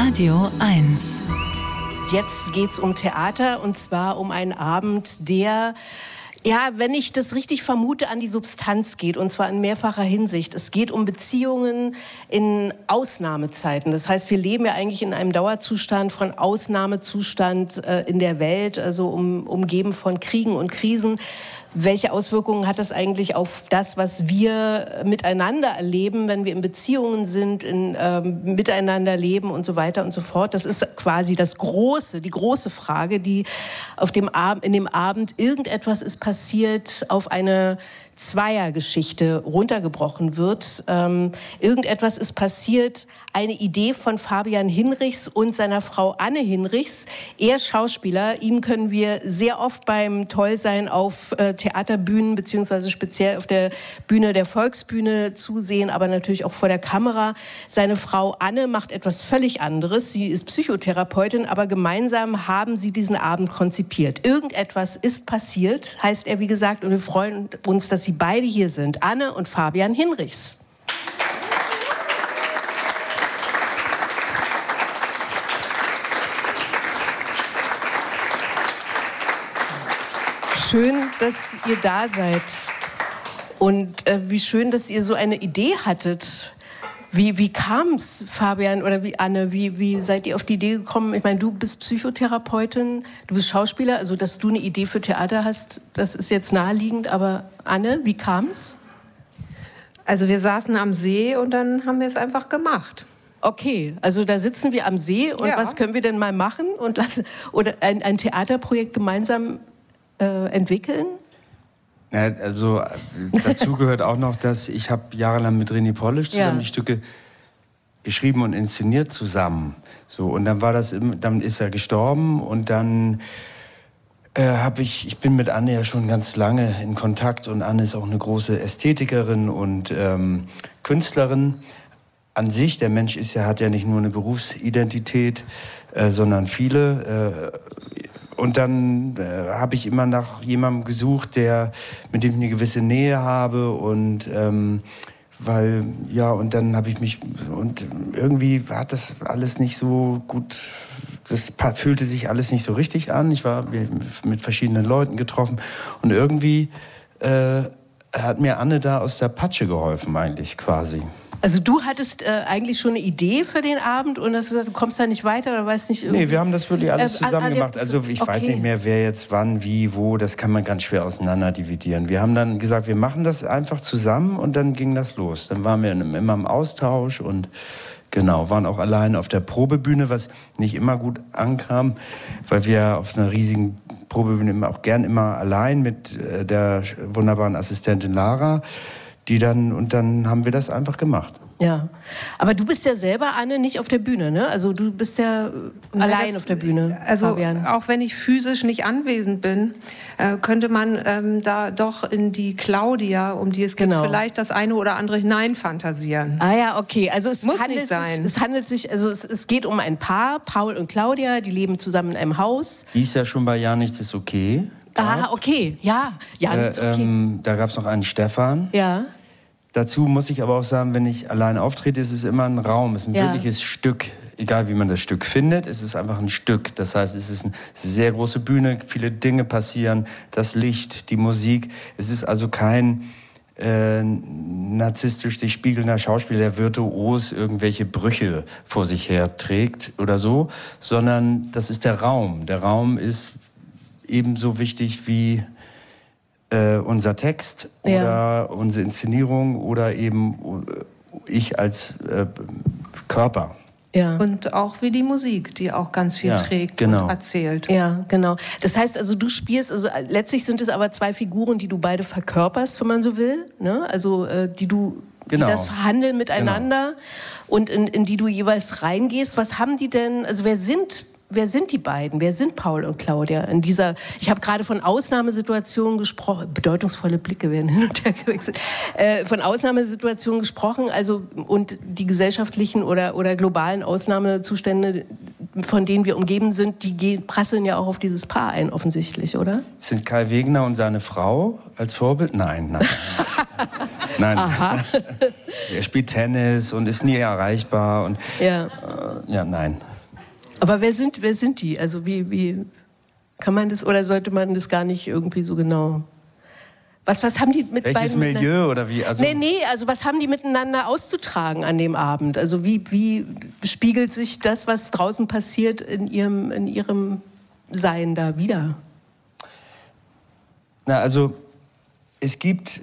Radio 1. Jetzt geht's um Theater und zwar um einen Abend, der, ja, wenn ich das richtig vermute, an die Substanz geht und zwar in mehrfacher Hinsicht. Es geht um Beziehungen in Ausnahmezeiten. Das heißt, wir leben ja eigentlich in einem Dauerzustand von Ausnahmezustand in der Welt, also umgeben von Kriegen und Krisen. Welche Auswirkungen hat das eigentlich auf das, was wir miteinander erleben, wenn wir in Beziehungen sind, miteinander leben und so weiter und so fort? Das ist quasi die große Frage, die in dem Abend irgendetwas ist passiert auf eine Zweiergeschichte runtergebrochen wird. Irgendetwas ist passiert, eine Idee von Fabian Hinrichs und seiner Frau Anne Hinrichs. Er Schauspieler, ihm können wir sehr oft beim Tollsein auf Theaterbühnen beziehungsweise speziell auf der Bühne der Volksbühne zusehen, aber natürlich auch vor der Kamera. Seine Frau Anne macht etwas völlig anderes. Sie ist Psychotherapeutin, aber gemeinsam haben sie diesen Abend konzipiert. Irgendetwas ist passiert, heißt er, wie gesagt, und wir freuen uns, dass Sie beide hier sind, Anne und Fabian Hinrichs. Schön, dass ihr da seid und wie schön, dass ihr so eine Idee hattet. Wie kam es, Fabian oder Anne, wie seid ihr auf die Idee gekommen? Ich meine, du bist Psychotherapeutin, du bist Schauspieler, also dass du eine Idee für Theater hast, das ist jetzt naheliegend, aber Anne, wie kam es? Also wir saßen am See und dann haben wir es einfach gemacht. Okay, also da sitzen wir am See und was können wir denn mal machen oder ein Theaterprojekt gemeinsam entwickeln? Ja, also dazu gehört auch noch, dass ich habe jahrelang mit René Polish zusammen die Stücke geschrieben und inszeniert zusammen. So, und dann dann ist er gestorben und dann ich bin mit Anne ja schon ganz lange in Kontakt und Anne ist auch eine große Ästhetikerin und Künstlerin. An sich, der Mensch hat ja nicht nur eine Berufsidentität, sondern viele. Und dann habe ich immer nach jemandem gesucht, mit dem ich eine gewisse Nähe habe und und dann habe ich und irgendwie hat das alles nicht so gut, das fühlte sich alles nicht so richtig an. Ich war mit verschiedenen Leuten getroffen und irgendwie hat mir Anne da aus der Patsche geholfen eigentlich quasi. Also du hattest eigentlich schon eine Idee für den Abend und du kommst da nicht weiter oder weißt nicht irgendwie... Nee, wir haben das wirklich alles zusammen gemacht. Also ich weiß nicht mehr, wer jetzt wann, wie, wo, das kann man ganz schwer auseinander dividieren. Wir haben dann gesagt, wir machen das einfach zusammen und dann ging das los. Dann waren wir immer im Austausch und waren auch allein auf der Probebühne, was nicht immer gut ankam, weil wir auf einer riesigen Probebühne immer allein mit der wunderbaren Assistentin Lara, dann haben wir das einfach gemacht. Ja, aber du bist ja selber, Anne, nicht auf der Bühne, ne? Also du bist ja allein auf der Bühne, also Fabian. Auch wenn ich physisch nicht anwesend bin, könnte man da doch in die Claudia, um die es geht, vielleicht das eine oder andere hineinfantasieren. Ah ja, okay. Also es muss nicht sein. Es geht um ein Paar, Paul und Claudia, die leben zusammen in einem Haus. Die ist ja schon bei Ja, nichts ist okay. Ah, okay, ja, nichts ist okay. Da gab es noch einen Stefan. Ja. Dazu muss ich aber auch sagen, wenn ich allein auftrete, ist es immer ein Raum, es ist ein wirkliches Stück. Egal wie man das Stück findet, es ist einfach ein Stück. Das heißt, es ist eine sehr große Bühne, viele Dinge passieren, das Licht, die Musik. Es ist also kein narzisstisch sich spiegelnder Schauspieler, der virtuos irgendwelche Brüche vor sich her trägt oder so, sondern das ist der Raum. Der Raum ist ebenso wichtig wie unser Text oder unsere Inszenierung oder eben ich als Körper. Ja. Und auch wie die Musik, die auch ganz viel trägt und erzählt. Ja, genau. Das heißt, also du spielst, also letztlich sind es aber zwei Figuren, die du beide verkörperst, wenn man so will, ne? Also die das verhandeln miteinander und in die du jeweils reingehst. Was haben die denn, also wer sind die beiden? Wer sind Paul und Claudia in dieser, ich habe gerade von Ausnahmesituationen gesprochen, bedeutungsvolle Blicke werden hin und her gewechselt, von Ausnahmesituationen gesprochen, also und die gesellschaftlichen oder globalen Ausnahmezustände, von denen wir umgeben sind, die prasseln ja auch auf dieses Paar ein, offensichtlich, oder? Sind Kai Wegener und seine Frau als Vorbild? Nein. Nein. Aha. Er spielt Tennis und ist nie erreichbar und nein. Aber wer sind die? Also wie kann man das, oder sollte man das gar nicht irgendwie so genau... Was haben die mit Welches Milieu oder wie? Also also was haben die miteinander auszutragen an dem Abend? Also wie spiegelt sich das, was draußen passiert, in ihrem Sein da wieder? Na, also es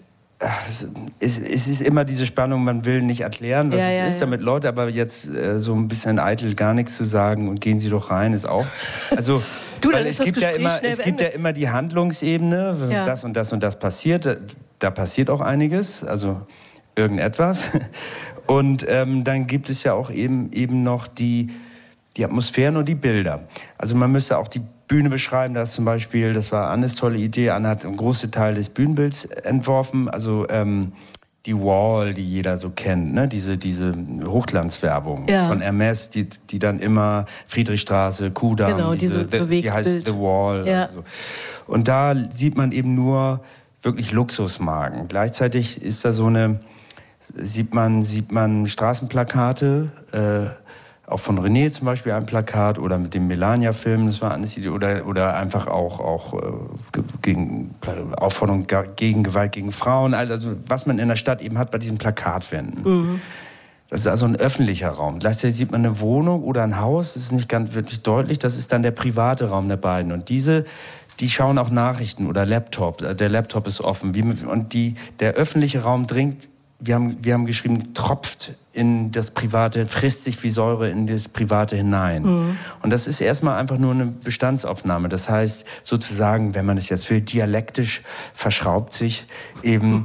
ist immer diese Spannung, man will nicht erklären, was es ist, damit Leute aber jetzt so ein bisschen eitel gar nichts zu sagen und gehen Sie doch rein, ist auch... Also, es gibt ja immer die Handlungsebene, das und das und das passiert. Da passiert auch einiges, also irgendetwas. Und dann gibt es ja auch eben noch die Atmosphären und die Bilder. Also man müsste auch die Bühne beschreiben. Das war Annes tolle Idee. Anne hat einen großen Teil des Bühnenbilds entworfen. Also die Wall, die jeder so kennt, ne? Diese Hochglanzwerbung von Hermes, die dann immer Friedrichstraße, Kudamm, die heißt The Wall. Ja. Also. Und da sieht man eben nur wirklich Luxusmarken. Gleichzeitig ist da sieht man Straßenplakate, auch von René zum Beispiel ein Plakat oder mit dem Melania-Film, das war Annes Idee, oder einfach auch gegen Aufforderung gegen Gewalt gegen Frauen, also was man in der Stadt eben hat bei diesen Plakatwänden. Mhm. Das ist also ein öffentlicher Raum. Gleichzeitig sieht man eine Wohnung oder ein Haus, das ist nicht ganz wirklich deutlich, das ist dann der private Raum der beiden. Und die schauen auch Nachrichten oder Laptop, der Laptop ist offen. Und der öffentliche Raum dringt, wir haben geschrieben, tropft in das Private, frisst sich wie Säure in das Private hinein. Mhm. Und das ist erstmal einfach nur eine Bestandsaufnahme. Das heißt, sozusagen, wenn man es jetzt will, dialektisch verschraubt sich eben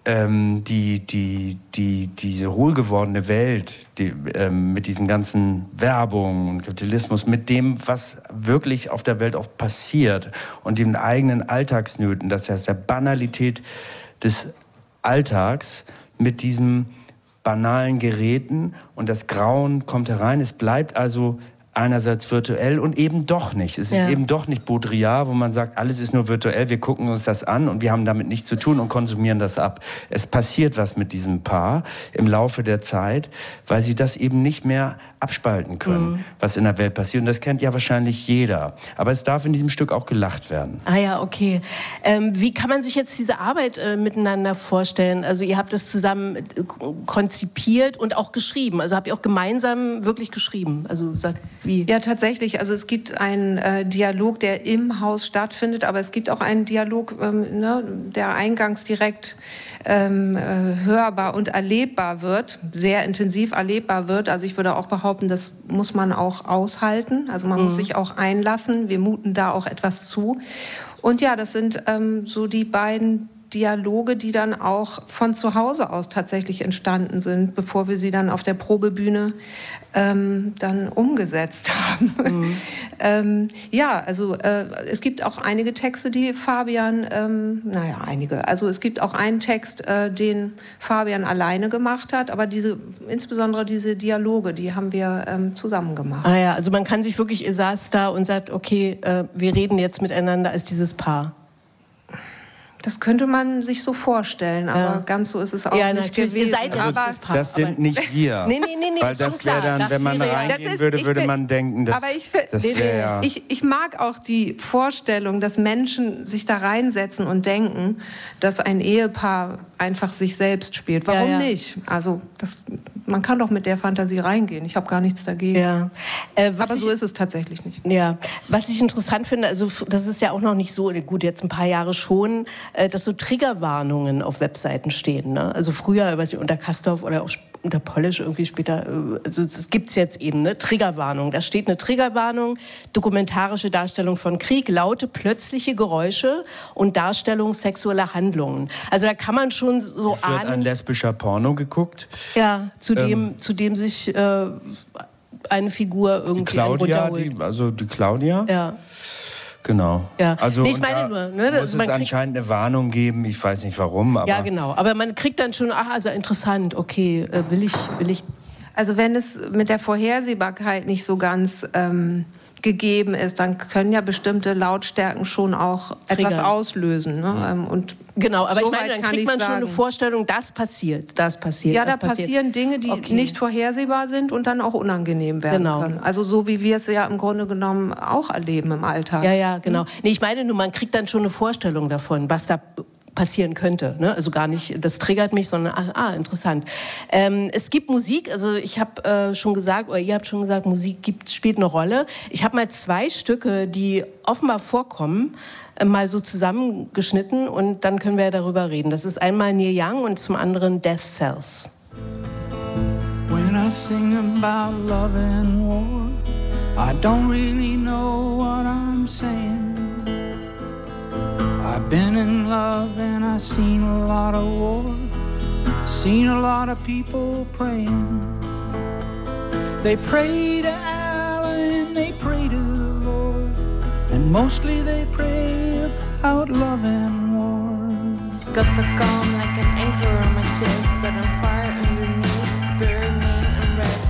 diese hohlgewordene Welt, mit diesen ganzen Werbung und Kapitalismus, mit dem, was wirklich auf der Welt auch passiert und den eigenen Alltagsnöten, das heißt der Banalität des Alltags, mit diesen banalen Geräten, und das Grauen kommt herein. Es bleibt also einerseits virtuell und eben doch nicht. Es ist eben doch nicht Baudrillard, wo man sagt, alles ist nur virtuell, wir gucken uns das an und wir haben damit nichts zu tun und konsumieren das ab. Es passiert was mit diesem Paar im Laufe der Zeit, weil sie das eben nicht mehr abspalten können, was in der Welt passiert. Und das kennt ja wahrscheinlich jeder. Aber es darf in diesem Stück auch gelacht werden. Ah ja, okay. Wie kann man sich jetzt diese Arbeit miteinander vorstellen? Also ihr habt das zusammen konzipiert und auch geschrieben. Also habt ihr auch gemeinsam wirklich geschrieben? Also wie? Ja, tatsächlich. Also es gibt einen Dialog, der im Haus stattfindet, aber es gibt auch einen Dialog, der eingangs direkt hörbar und erlebbar wird, sehr intensiv erlebbar wird. Also ich würde auch behaupten, das muss man auch aushalten. Also man muss sich auch einlassen. Wir muten da auch etwas zu. Und ja, das sind so die beiden Dialoge, die dann auch von zu Hause aus tatsächlich entstanden sind, bevor wir sie dann auf der Probebühne dann umgesetzt haben. Es gibt auch einige Texte, die Fabian, also es gibt auch einen Text, den Fabian alleine gemacht hat, aber insbesondere diese Dialoge, die haben wir zusammen gemacht. Ah ja, also man kann sich wirklich, ihr saß da und sagt, okay, wir reden jetzt miteinander als dieses Paar. Das könnte man sich so vorstellen, aber ganz so ist es auch nicht gewesen. Ihr seid ja das Paar, das sind nicht wir. Nee, weil das wäre dann, wenn man reingehen würde, würde man denken, ich mag auch die Vorstellung, dass Menschen sich da reinsetzen und denken, dass ein Ehepaar einfach sich selbst spielt. Warum nicht? Also man kann doch mit der Fantasie reingehen. Ich habe gar nichts dagegen. Ja. Aber so ist es tatsächlich nicht. Ja. Was ich interessant finde, also das ist ja auch noch nicht so, gut, jetzt ein paar Jahre schon, dass so Triggerwarnungen auf Webseiten stehen. Ne? Also früher, weiß ich, unter Castorf oder auch unter Polish irgendwie später, also das gibt's jetzt eben, ne? Triggerwarnung. Da steht eine Triggerwarnung, dokumentarische Darstellung von Krieg, laute, plötzliche Geräusche und Darstellung sexueller Handlungen. Also da kann man schon so ahnen. Wird ein lesbischer Porno geguckt? Ja, zu dem sich eine Figur irgendwie runterholt. Die Claudia? Ja. Genau. Ja. Also ich meine nur, ne, muss es anscheinend eine Warnung geben, ich weiß nicht warum. Aber ja, genau. Aber man kriegt dann schon, also interessant, okay, will ich. Also wenn es mit der Vorhersehbarkeit nicht so ganz gegeben ist, dann können ja bestimmte Lautstärken schon auch etwas auslösen. Ne? Und genau, aber so ich meine, dann kriegt man schon eine Vorstellung, das passiert. Ja, da passieren Dinge, die nicht vorhersehbar sind und dann auch unangenehm werden können. Also so wie wir es ja im Grunde genommen auch erleben im Alltag. Ja, genau. Nee, ich meine nur, man kriegt dann schon eine Vorstellung davon, was da passieren könnte. Ne? Also gar nicht, das triggert mich, sondern interessant. Es gibt Musik, also ich habe schon gesagt, oder ihr habt schon gesagt, Musik spielt eine Rolle. Ich habe mal 2 Stücke, die offenbar vorkommen, mal so zusammengeschnitten und dann können wir darüber reden. Das ist einmal Neil Young und zum anderen Death Cells. When I sing about love and war, I don't really know what I'm saying. I've been in love and I've seen a lot of war, seen a lot of people praying. They pray to Allah and they pray to the Lord, and mostly they pray about love and war. It's got the calm like an anchor on my chest, but I'm fire underneath, burning unrest.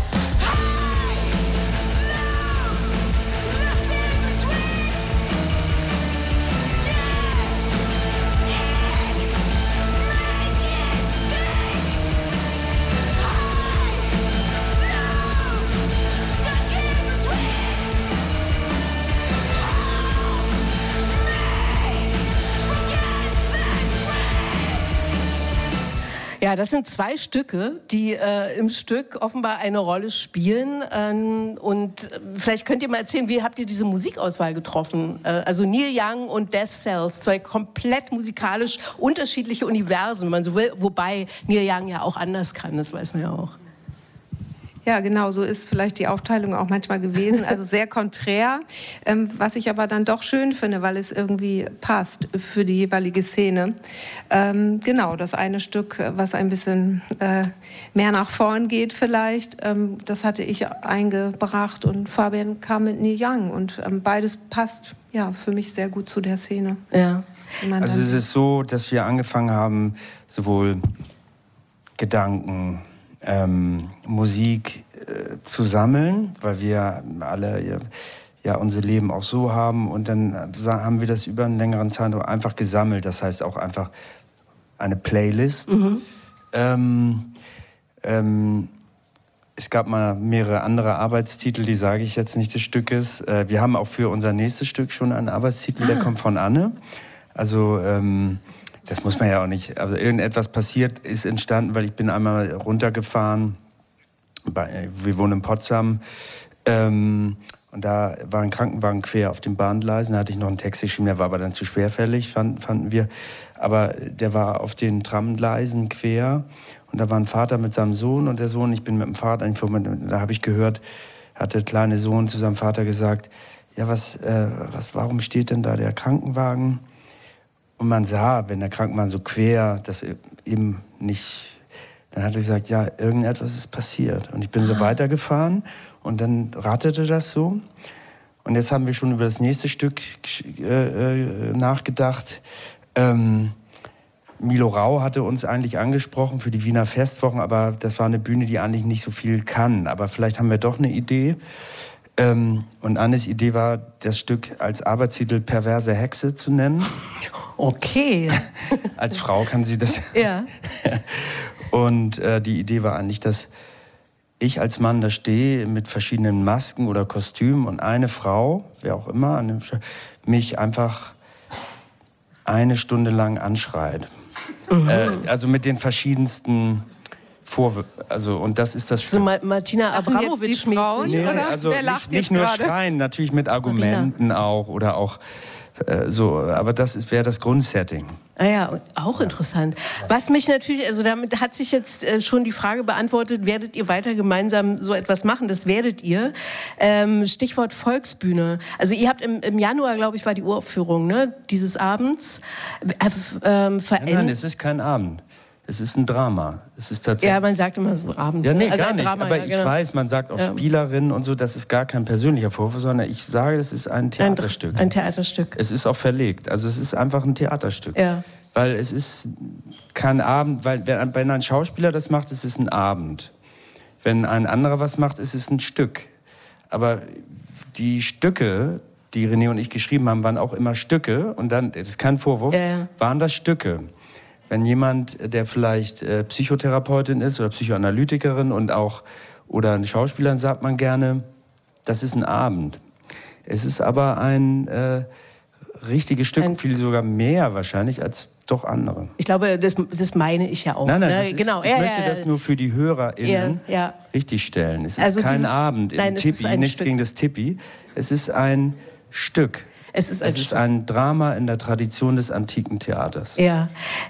Ja, das sind 2 Stücke, die im Stück offenbar eine Rolle spielen. Und vielleicht könnt ihr mal erzählen, wie habt ihr diese Musikauswahl getroffen? Also Neil Young und Death Cells, 2 komplett musikalisch unterschiedliche Universen, wenn man so will. Wobei Neil Young ja auch anders kann, das weiß man ja auch. Ja, genau, so ist vielleicht die Aufteilung auch manchmal gewesen, also sehr konträr, was ich aber dann doch schön finde, weil es irgendwie passt für die jeweilige Szene. Genau, das eine Stück, was ein bisschen mehr nach vorn geht vielleicht, das hatte ich eingebracht und Fabian kam mit Neil Young und beides passt ja für mich sehr gut zu der Szene. Ja. Also es ist so, dass wir angefangen haben, sowohl Gedanken, Musik zu sammeln, weil wir alle ja unser Leben auch so haben und dann haben wir das über einen längeren Zeitraum einfach gesammelt, das heißt auch einfach eine Playlist. Es gab mal mehrere andere Arbeitstitel, die sage ich jetzt nicht des Stückes. Wir haben auch für unser nächstes Stück schon einen Arbeitstitel, der kommt von Anne. Also das muss man ja auch nicht. Also irgendetwas passiert, ist entstanden, weil ich bin einmal runtergefahren. Wir wohnen in Potsdam. Und da war ein Krankenwagen quer auf den Bahngleisen. Da hatte ich noch einen Text geschrieben, der war aber dann zu schwerfällig, fanden wir. Aber der war auf den Tramgleisen quer. Und da war ein Vater mit seinem Sohn und der Sohn, ich bin mit dem Vater, da habe ich gehört, hat der kleine Sohn zu seinem Vater gesagt, ja, warum steht denn da der Krankenwagen? Und man sah, wenn der Krankenwagen so quer, das eben nicht, dann hat er gesagt, ja, irgendetwas ist passiert. Und ich bin so weitergefahren und dann ratterte das so. Und jetzt haben wir schon über das nächste Stück nachgedacht. Milo Rau hatte uns eigentlich angesprochen für die Wiener Festwochen, aber das war eine Bühne, die eigentlich nicht so viel kann. Aber vielleicht haben wir doch eine Idee. Und Annes Idee war, das Stück als Arbeitstitel Perverse Hexe zu nennen. Okay. Als Frau kann sie das. Ja. Und die Idee war eigentlich, dass ich als Mann da stehe mit verschiedenen Masken oder Kostümen und eine Frau, wer auch immer, mich einfach 1 Stunde lang anschreit. Also mit den verschiedensten und das ist das so Martina Abramovic mäßig. Nee, also nicht nur schreien, natürlich mit Argumenten auch oder auch so, aber das wäre das Grundsetting. Ah ja, auch interessant. Was mich natürlich, also damit hat sich jetzt schon die Frage beantwortet, werdet ihr weiter gemeinsam so etwas machen? Das werdet ihr. Stichwort Volksbühne. Also ihr habt im Januar, glaube ich, war die Uraufführung, ne, dieses Abends. Nein, es ist kein Abend. Es ist ein Drama. Es ist tatsächlich. Ja, man sagt immer so Abend. Ja, nee, also gar nicht. Drama, aber ja, ich genau. weiß, man sagt auch Spielerinnen und so, das ist gar kein persönlicher Vorwurf, sondern ich sage, das ist ein Theaterstück. Ein Theaterstück. Es ist auch verlegt. Also es ist einfach ein Theaterstück. Ja. Weil es ist kein Abend, weil wenn ein Schauspieler das macht, ist es ein Abend. Wenn ein anderer was macht, ist es ein Stück. Aber die Stücke, die René und ich geschrieben haben, waren auch immer Stücke. Und dann, das ist kein Vorwurf, waren das Stücke. Wenn jemand, der vielleicht Psychotherapeutin ist oder Psychoanalytikerin und auch oder eine Schauspielerin, sagt man gerne, das ist ein Abend. Es ist aber ein richtiges Stück, viel sogar mehr wahrscheinlich als doch andere. Ich glaube, das meine ich ja auch. Nein, ne? ich möchte das nur für die HörerInnen richtig stellen. Es ist also kein Abend im Tippi, nichts gegen das Tippi. Es ist ein Stück. Es ist ein Drama in der Tradition des antiken Theaters. Ja.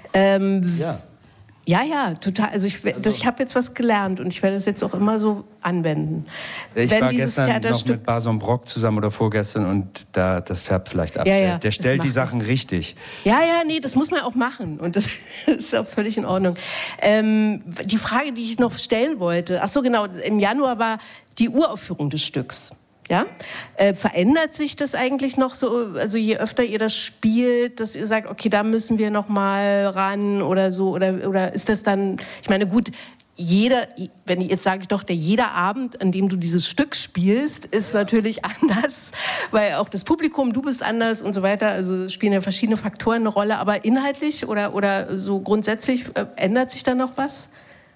Ja, total. Also ich habe jetzt was gelernt und ich werde das jetzt auch immer so anwenden. Ich war gestern noch mit Bason Brock zusammen oder vorgestern und das färbt vielleicht ab. Ja, der stellt die Sachen richtig. Ja, nee, das muss man auch machen und das ist auch völlig in Ordnung. Die Frage, die ich noch stellen wollte, ach so genau, im Januar war die Uraufführung des Stücks. Ja? Verändert sich das eigentlich noch so, also je öfter ihr das spielt, dass ihr sagt, okay, da müssen wir noch mal ran oder so, oder ist das dann, ich meine, gut, jeder Abend, an dem du dieses Stück spielst, ist natürlich anders, weil auch das Publikum, du bist anders und so weiter, also spielen ja verschiedene Faktoren eine Rolle, aber inhaltlich oder so grundsätzlich ändert sich da noch was?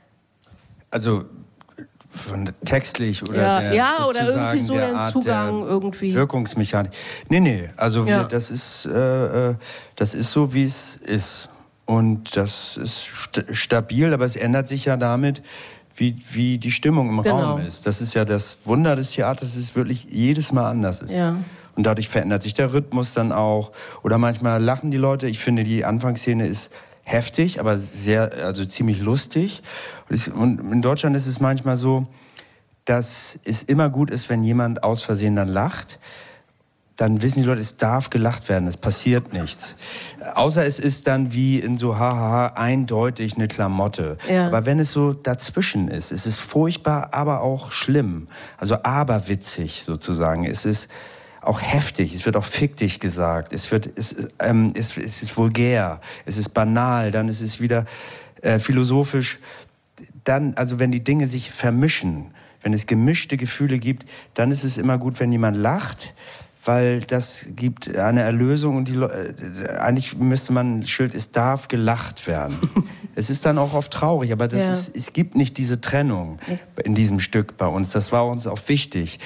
Also von textlich oder oder irgendwie so der Art Zugang irgendwie. Wirkungsmechanik. Nee, also das ist so, wie es ist. Und das ist stabil, aber es ändert sich ja damit, wie die Stimmung im Raum ist. Das ist ja das Wunder des Theaters, dass es wirklich jedes Mal anders ist. Ja. Und dadurch verändert sich der Rhythmus dann auch. Oder manchmal lachen die Leute. Ich finde, die Anfangsszene ist heftig, aber ziemlich lustig. Und in Deutschland ist es manchmal so, dass es immer gut ist, wenn jemand aus Versehen dann lacht. Dann wissen die Leute, es darf gelacht werden, es passiert nichts. Außer es ist dann wie in so eindeutig eine Klamotte. Ja. Aber wenn es so dazwischen ist, es ist furchtbar, aber auch schlimm. Also aberwitzig sozusagen. Es ist auch heftig, es wird auch fick dich gesagt, es ist vulgär, es ist banal, dann ist es wieder philosophisch. Dann, also wenn die Dinge sich vermischen, wenn es gemischte Gefühle gibt, dann ist es immer gut, wenn jemand lacht, weil das gibt eine Erlösung und eigentlich müsste man ein Schild, es darf gelacht werden. Es ist dann auch oft traurig, aber es gibt nicht diese Trennung in diesem Stück bei uns. Das war uns auch wichtig,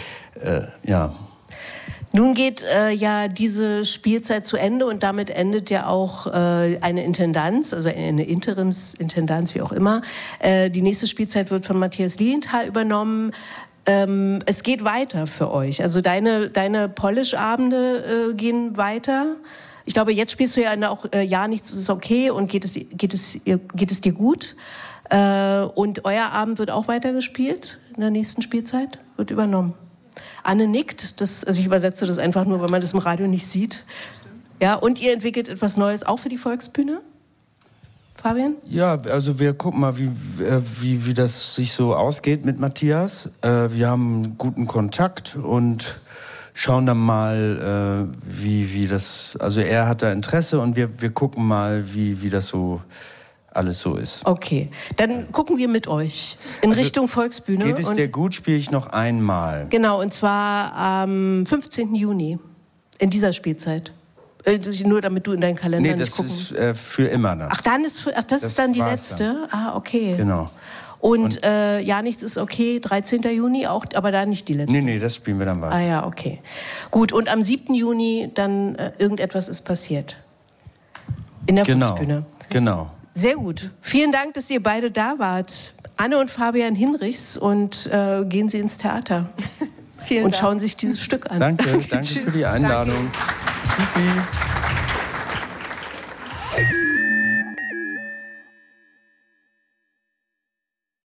Nun geht diese Spielzeit zu Ende und damit endet ja auch eine Intendanz, also eine Interimsintendanz, wie auch immer. Die nächste Spielzeit wird von Matthias Lilienthal übernommen. Es geht weiter für euch. Also deine Polish-Abende gehen weiter. Ich glaube, jetzt spielst du ja auch Ja, nichts ist okay und geht es dir gut. Und euer Abend wird auch weitergespielt in der nächsten Spielzeit, wird übernommen. Anne nickt, also ich übersetze das einfach nur, weil man das im Radio nicht sieht. Ja, und ihr entwickelt etwas Neues auch für die Volksbühne? Fabian? Ja, also wir gucken mal, wie das sich so ausgeht mit Matthias. Wir haben guten Kontakt und schauen dann mal, wie das, also er hat da Interesse und wir gucken mal, wie das so alles so ist. Okay, dann gucken wir mit euch in Richtung Volksbühne. Geht es dir gut, spiele ich noch einmal. Genau, und zwar am 15. Juni in dieser Spielzeit. Nur damit du in deinen Kalender nicht gucken. Nee, das ist für immer dann. Das ist dann die letzte? Dann. Ah, okay. Genau. Und Ja, nichts ist okay, 13. Juni auch, aber da nicht die letzte? Nee, das spielen wir dann weiter. Ah ja, okay. Gut, und am 7. Juni dann irgendetwas ist passiert. In der Volksbühne. Genau. Sehr gut. Vielen Dank, dass ihr beide da wart. Anne und Fabian Hinrichs, und gehen Sie ins Theater. Vielen Dank. Und schauen sich dieses Stück an. Danke für die Einladung. Danke. Tschüssi.